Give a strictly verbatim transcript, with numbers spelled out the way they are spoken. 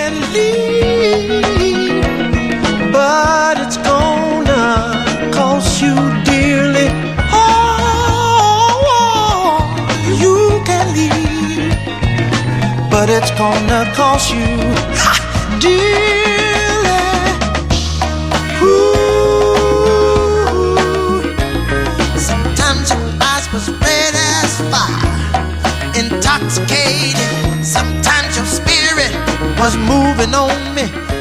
can lead, but it's gonna cost you dearly. Oh, you can lead, but it's gonna cost you dearly. Ooh. Sometimes your eyes was red as fire, intoxicated. Sometimes your spirit was moving on me.